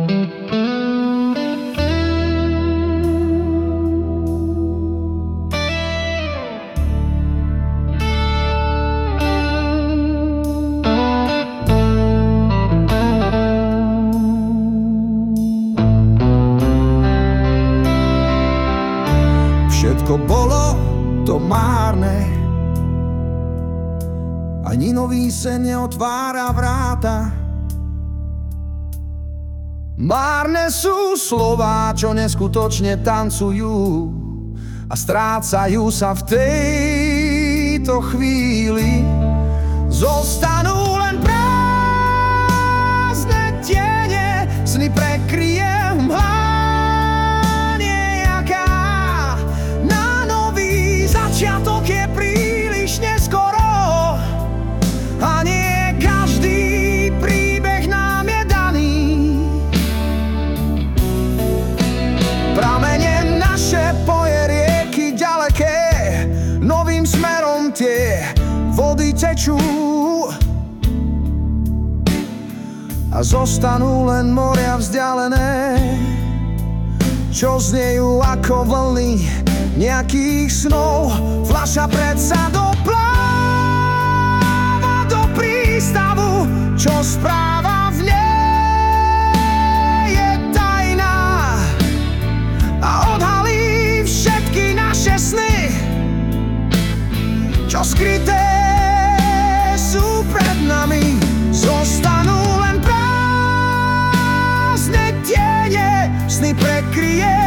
Všetko bolo to márne, ani nový sen neotvára vráta. Márne sú slová, čo neskutočne tancujú a strácajú sa v tejto chvíli. Zostanú len prázdne tiene, sny prekryje mlha. Začiatok je príliš neskoro a nie každý príbeh nám je daný. Pramene naše poje rieky ďaleké, novým smerom tie vody tečú a zostanú len moria vzdialené, čo znejú ako vlny nejakých snov. Fľaša predsa dopláva do prístavu, čo správa v nej je tajná a odhalí všetky naše sny, čo skryté sú pred nami. Zostanú len prázdne tiene, sny prekryje